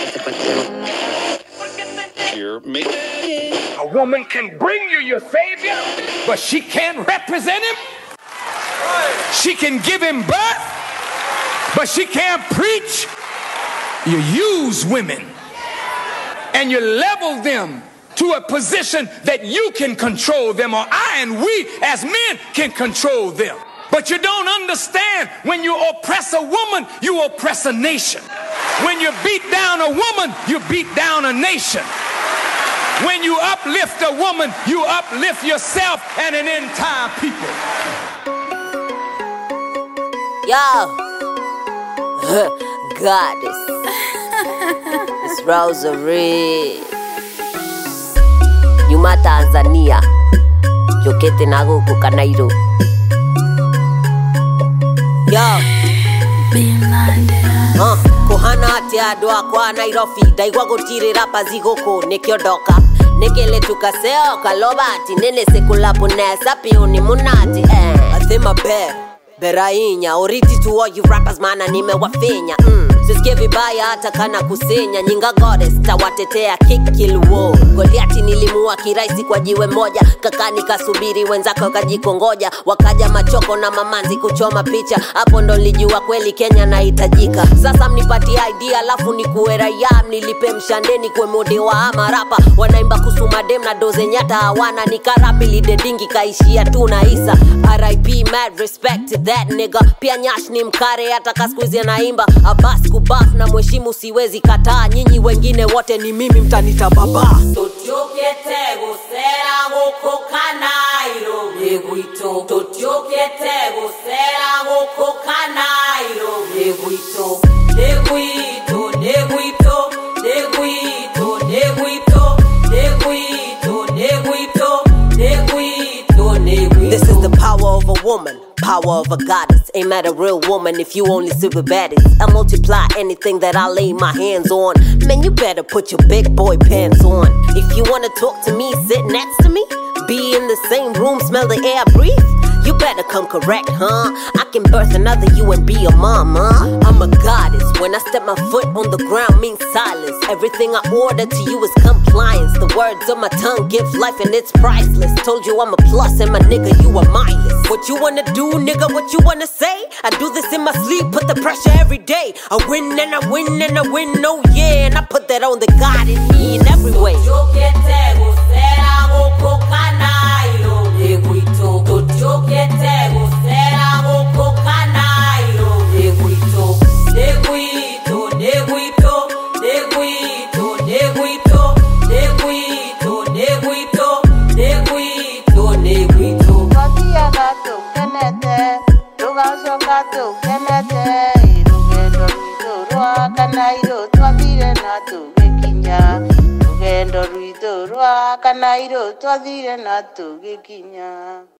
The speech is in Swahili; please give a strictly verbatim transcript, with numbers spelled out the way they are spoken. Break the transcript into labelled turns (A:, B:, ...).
A: A woman can bring you your savior, but she can't represent him. She can give him birth, but she can't preach. You use women and you level them to a position that you can control them, or I and we as men can control them. But you don't understand, when you oppress a woman, you oppress a nation. When you beat down a woman, you beat down a nation. When you uplift a woman, you uplift yourself and an entire people.
B: Yo, goddess, it's Rosary. Nyuma Tanzania, jokete na guku Kanairo. Yo, uh, kuhana hati adwa kwa Nairobi, daigwa gutire rapa zigoko nekiodoka. Nekele tukaseo kalobati, nene sekulapu nesa piuni munati. Eh, athema bear. Berainya, oriti to all you rappers mana nimewafinya. Mm. Sisikie vibaya hata kana kusenya. Nyinga goddess, tawatetea kick kill war. Goliati nilimua kiraisi kwa jiwe moja. Kakani kasubiri wenzako kajikongoja. Wakaja machoko na mamanzi kuchoma picha. Hapo ndo nilijua kweli Kenya nahitajika. Sasa mnipati idea alafu nikuwe raia. Mnilipe mshandeni kwe mode wa ama rapa. Wanaimba kusuma dem na doze nyata hawana. Nikarapi lidedingi kaishia tu na isa. R I P mad respect to that nigga. Pia Nyash ni mkare hata kaskuizi anaimba. Abbas kubaf na mheshimu siwezi kataa. Nyinyi wengine wote ni mimi mtanita baba. Totiokete gusera goko Kanairo Neguito. Totiokete gusera goko Kanairo Neguito. Neguito, Neguito, Neguito, Neguito, Neguito, Neguito, Neguito, Neguito. This is the power of a woman, power of a goddess. Ain't matter a real woman if you only super baddies. I multiply anything that I lay my hands on. Man, you better put your big boy pants on. If you wanna talk to me, sit next to me. Be in the same room, smell the air I breathe. You better come correct, huh? I can birth another you and be a mom, huh? I'm a goddess. When I step my foot on the ground means silence. Everything I order to you is compliance. The words on my tongue give life and it's priceless. Told you I'm a plus and my nigga you a minus. What you wanna do, nigga, what you wanna say? I do this in my sleep, put the pressure every day. I win and I win and I win, oh yeah. And I put that on the God in me in every way.
C: Kanairo, twadire na tugikinya.